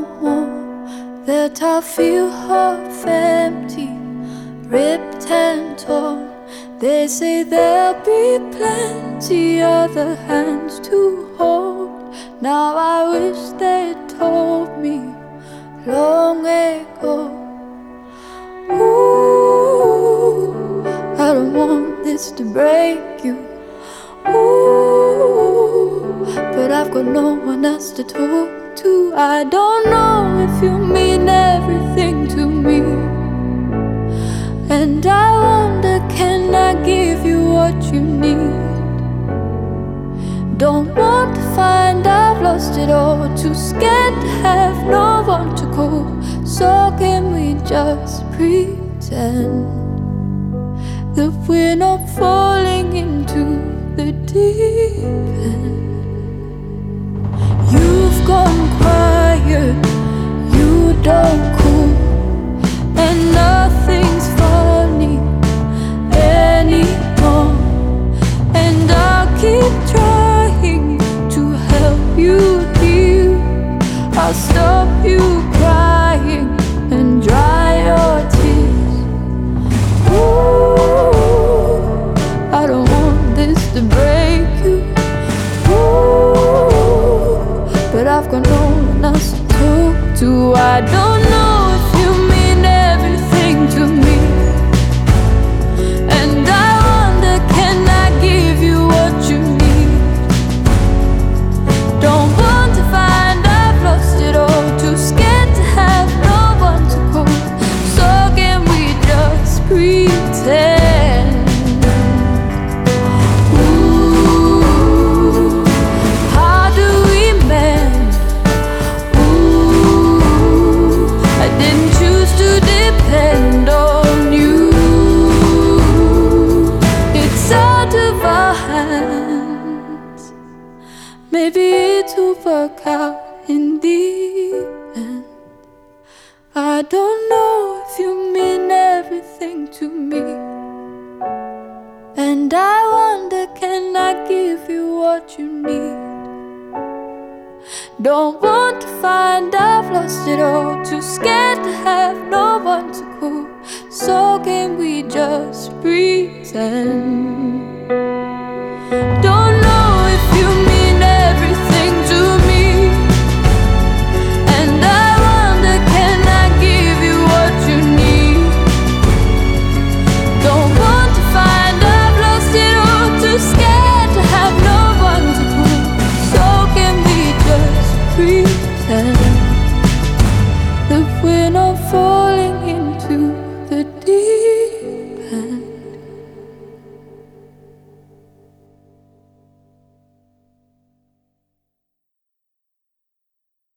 more that I feel half empty, ripped and torn. They say there'll be plenty other hands to hold. Now I wish they told me long ago. Ooh, I don't want this to break you. Ooh, but I've got no one else to talk to. I don't know if you mean everything to me, and I wonder, can I give you what you need? Don't want to find I've lost it all, too scared to have no one to call. So can we just pretend that we're not falling into the deep end? You've gone quiet, you don't cool, and nothing's funny anymore. And I'll keep trying to help you heal. I'll stop you crying and dry your tears. Ooh, I don't want this to break you. Ooh, but I've got no one else to talk to. I don't know if you mean everything to me, and I wonder, can I give you what you need? Don't want to find I've lost it all, too scared to have no one to call. So can we just pretend? Ooh, how do we mend? Ooh, I didn't choose to depend on you. It's out of our hands. Maybe it'll work out in the end. I don't know if you mean everything to me, and I wonder, can I give you what you need? Don't want to find I've lost it all, too scared to have no one to call. So can we just pretend? Don't know if you mean everything to me, and I wonder, can I give you what you need? Don't want to find I've lost it all, too scared to have no one to call. So can we just pretend that we're not falling into